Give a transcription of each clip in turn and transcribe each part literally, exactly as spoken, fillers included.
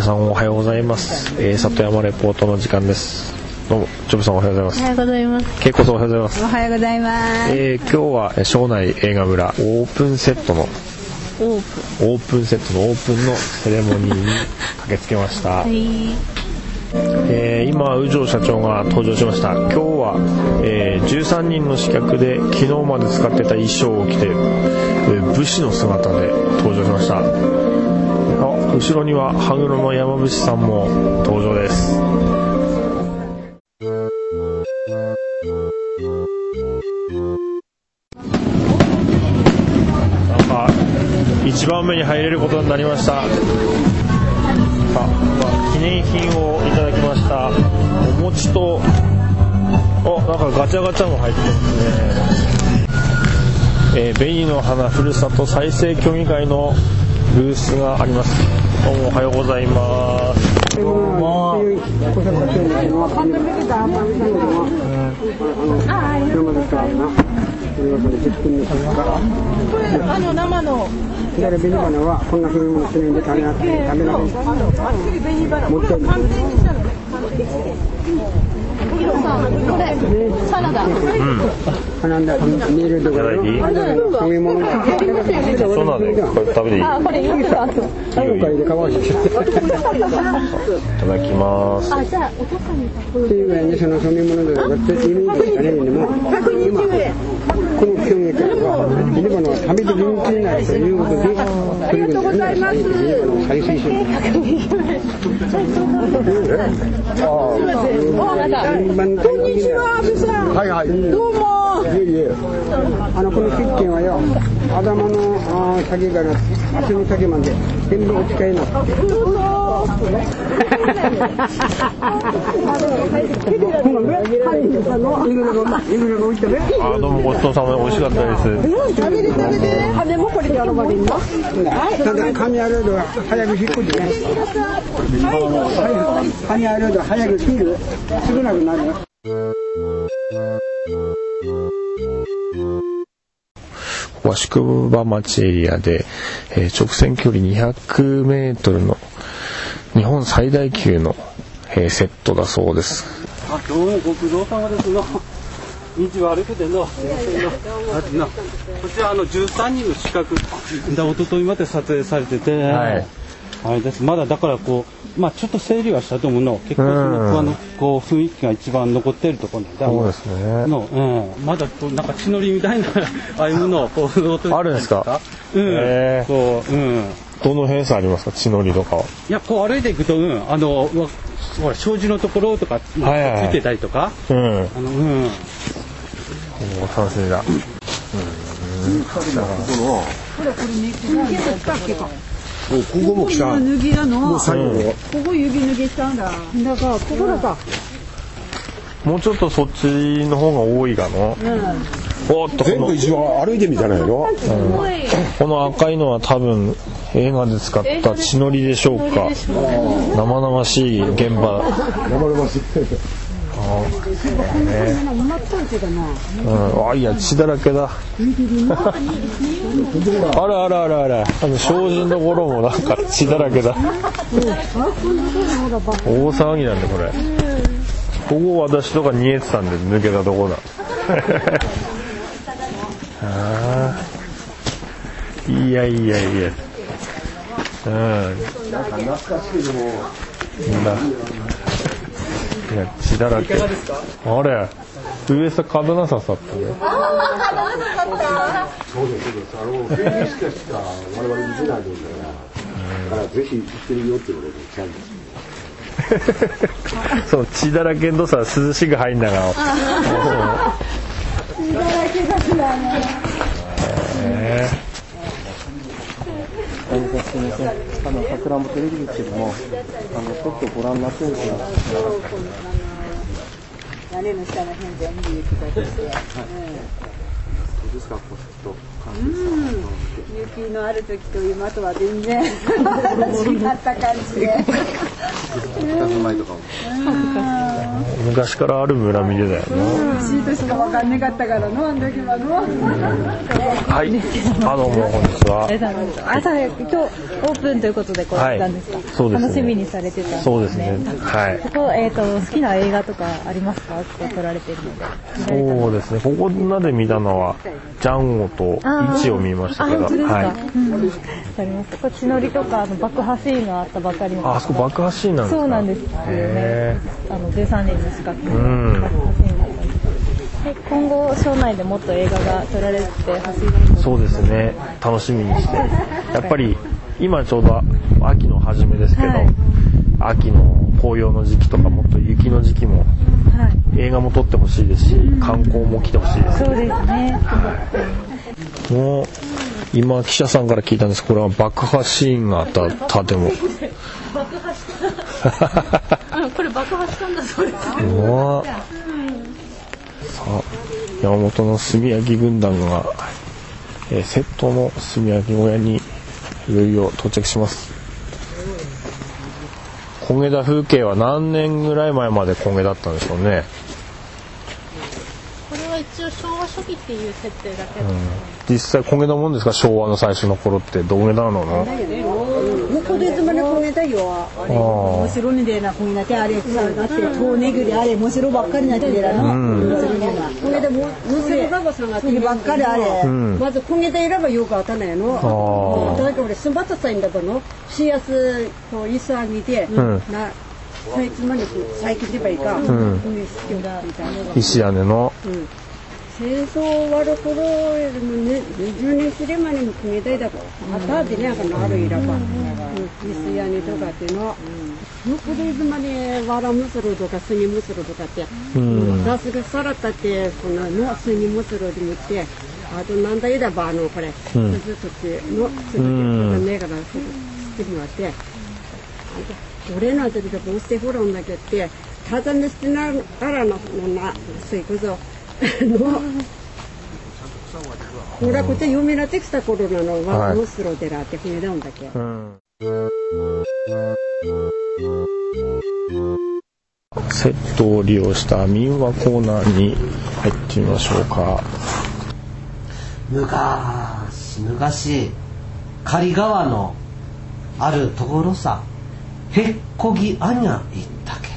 さんおはようございます、えー、里山レポートの時間です。どうもジョブさんおはようございます。 おはようございます。 ケイコさんおはようございます。 おはようございます。 えー、今日は庄内映画村オープンセットのオープンオープンセットのオープンのセレモニーに駆けつけました。 はい。 えー、今宇城社長が登場しました。今日は、えー、じゅうさんにんの刺客で昨日まで使ってた衣装を着て、えー、武士の姿で登場しました。あ、後ろには羽黒の山伏さんも登場です。なんか一番目に入れることになりました。あ、まあ、記念品をいただきました。お餅と、お、なんかガチャガチャも入ってますね。えー、紅の花ふるさと再生協議会のブースがあります。どうもおはようございます。どうも。 これあの生の左紅花はこんな風にもするんで食べなくて食べなくて持ってるこれサラダ。うん。 なんだ見るところそういうものがそうなんでこれ食べていい？ あ、これいいですか？ いただきます。 あ、じゃあお父さんにっていうぐらいにそのそういうものでだってイメージがねでも今この競技会はビルバのは旅で人気になるということでありがとうございます。再生してる。こんにちは、阿部さん。はいはい。どうも。いえいえ。あのこのキッチンはよ、頭の先から足の先まで全部お使いになって。 あ、どうもごちそうさまで美味しかったです。 食べて食べて。羽もこれでやろばりんの。ただ髪あるのは早く引っ込んでね。髪あるのは早く切る。少なくなる。 ここは宿場町エリアで、えー、直線距離にひゃくメートルの日本最大級の、えー、セットだそうです。 あ、どうもご苦労様ですの。道悪くての。こちらあのじゅうさんにんの刺客だ一昨日まで撮影されてて、はい、あれです。まだだからこうまあちょっと整理はしたと思うの。結構その、あのこう雰囲気が一番残っているところなんだ。 そうですね。 の、うん、まだこうなんか血のりみたいなああいうものをこうあるんですか。 うん。えー、こううん。 どの辺さありますか、血のりとかは。 いや、こう歩いていくと、うん、あのほら障子のところとかついてたりとか、 はいはいはい、うん、 あのうん。 お楽しみだ。うん。 これこれね、 ここも来た。 脱ぎなの。 もう最後。 ここ指脱ぎしたんだ。だからここだか。 もうちょっとそっちの方が多いかな。うん、おっと全部一応歩いてみたらよ。 うん、この赤いのは多分映画で使った血のりでしょうか。生々しい現場。 生々しい。 あね、うん、あ、いや血だらけだ。あらあらあらあら、あの障子のところもなんか血だらけだ。大騒ぎなんでこれ。ここ私とか逃げてたんで抜けたとこだ。ああ、いやいやいや。うん。なんか懐かしいのも。いや血だらけ。あれ上さ角なささったね。 ああ角なさった。そうですそうです。あのフェイスしか我々見せないんだから。だからぜひ行ってみようって言われて来たんです。 そう血だらけのさ涼しく入んながら。血だらけだからね。 へえ。 あの桜もテレビですけども、あのちょっとご覧になってるから。 屋根の下の辺全部雪が出て。 そうですか、こうちょっと感じですか。雪のある時と今とは全然違った感じで。 二つ前とかも。 昔からある村見でだよね。 シートしか分かんなかったからのあの時はの。 はい。あどうもこんにちは。 朝今日オープンということでこうやったんですか。はい、 そうですね。 楽しみにされてたんですね。 そうですね。はい。 ここえっ、ー、と好きな映画とかありますか？ここ撮られてるので。 そうですね。ここまで見たのはジャンゴとイチを見ましたけど。 あ、本当ですか。 はい。 わかります。これ血のりとかあの爆破シーンがあったばかりの。 あ、あそこ爆破シーンなんですか。 そうなんですよね。あのじゅうさんねんの資格の爆破シーンだったんです。で今後省内でもっと映画が撮られて走る。 そうですね。楽しみにして。やっぱり今ちょうど秋の初めですけど、はい、秋の紅葉の時期とかもっと雪の時期も、はい、映画も撮ってほしいですし、うん、観光も来てほしいです。 そうですね。 もう今記者さんから聞いたんです。これは爆破シーンがあった建物。 爆破した。これ爆破したんだそうです。 もうさあ山本の炭焼き軍団が、えー、セットの炭焼き小屋にいよいよ到着します。焦げ田風景は何年ぐらい前まで焦げだったんでしょうね。 これは一応昭和初期っていう設定だけど、うん、 実際焦げだもんですか？昭和の最初の頃ってどげだなの？ 向こうでいつまで焦げだよ。あれ面白いねな焦げだけあれさだって遠ねぐりあれ面白ばっかりなってらの。焦げだも娘ババさんが焦げばっかりあれ、うん、まず焦げだいればよくあたないの。だから俺スンバッタさんだばのしやすこういさぎでな。最近まで最近でばいいか、うん、 石屋根の、 うん、戦争終わる頃よりもねにじゅうねんすれまでも決めたいだからまたでねあのあるいらば石屋根とかっていうのよくでいつまでわらむするとかすにむするとかって出すがさらったってこののすにむするでもってあとなんだいだばあのこれずっとってのすぐねからすってもらって俺のあたりでこうしてほらんだけってただにしてなあらのなそういうことのほらこっち読みなってきた頃なのはノスロデラって船だんだけ、うん、 セットを利用した民話コーナーに入ってみましょうか。 昔昔狩川のあるところさへっこぎあにゃ言ったけ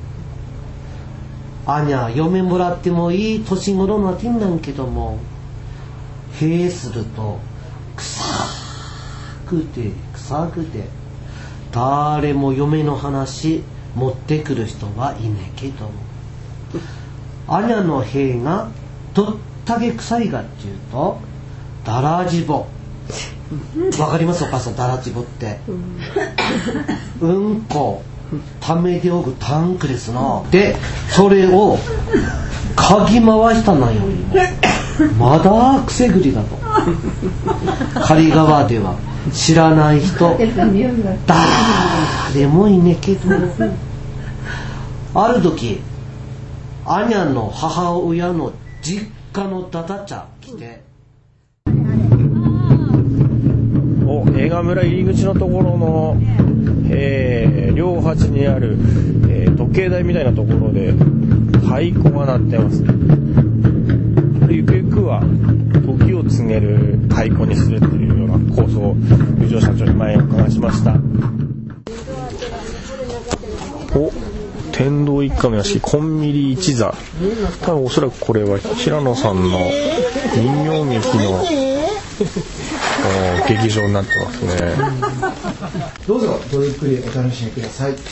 どあにゃ嫁もらってもいい年頃のてんなんけどもへすると臭くて臭くて誰も嫁の話持ってくる人はいねえけどあにゃのへがどったけ臭いがっていうとだらじぼわかりますお母さんだらじぼって、うん、うんこためておくタンクですな。でそれをかぎ回したのよまだくせぐりだと狩川では知らない人誰もいねえけどある時アニャンの母親の実家のダダチャ来て映画村入り口のところの、えー、両端にある、えー、時計台みたいなところで太鼓が鳴ってますね。ゆくゆくは時を告げる太鼓にするっていうような構想を宇城社長に前お伺いしました。お天童一家の屋敷こんみり一座、多分おそらくこれは平野さんの人形劇の劇場になってますね。 どうぞごゆっくりお楽しみください。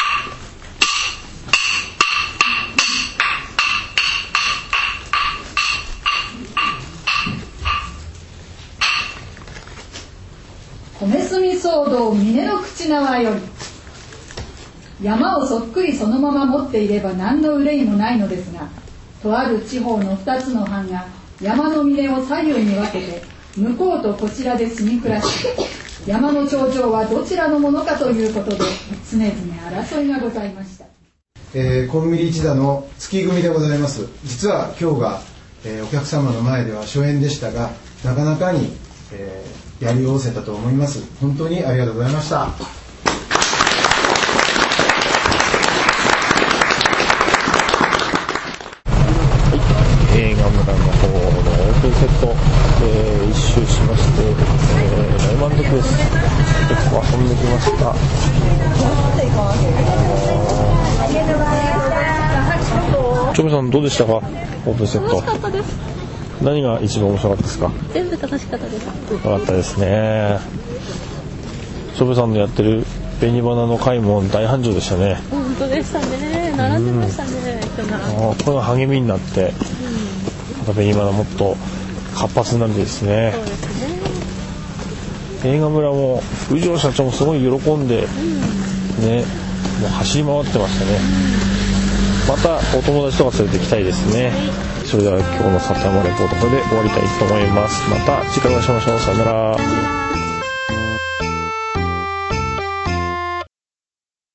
米炭騒動峰の口縄より山をそっくりそのまま持っていれば何の憂いもないのですが、とある地方の二つの藩が山の峰を左右に分けて向こうとこちらで住み暮らし、山の頂上はどちらのものかということで常々争いがございました。 えー、こんみり一座の月組でございます。実は今日が、えー、お客様の前では初演でしたが、なかなかに、えー、やりおおせたと思います。本当にありがとうございました。。 ちょぶさんどうでしたか？オープンセット。 楽しかったです。 何が一番面白かったですか？ 全部楽しかったです。 よかったですね。ちょぶさんのやってる紅花の会も大繁盛でしたね。 本当でしたね。並んでましたね。人並んで。 ああ、これが励みになって、また紅花もっと活発になるんですね。 そうですね。 映画村も宇城社長もすごい喜んで、 うん、 ね、もう走り回ってましたね。またお友達とか連れて行きたいですね。それでは今日の里山レポートこれで終わりたいと思います。また次回お会いしましょう。さよなら。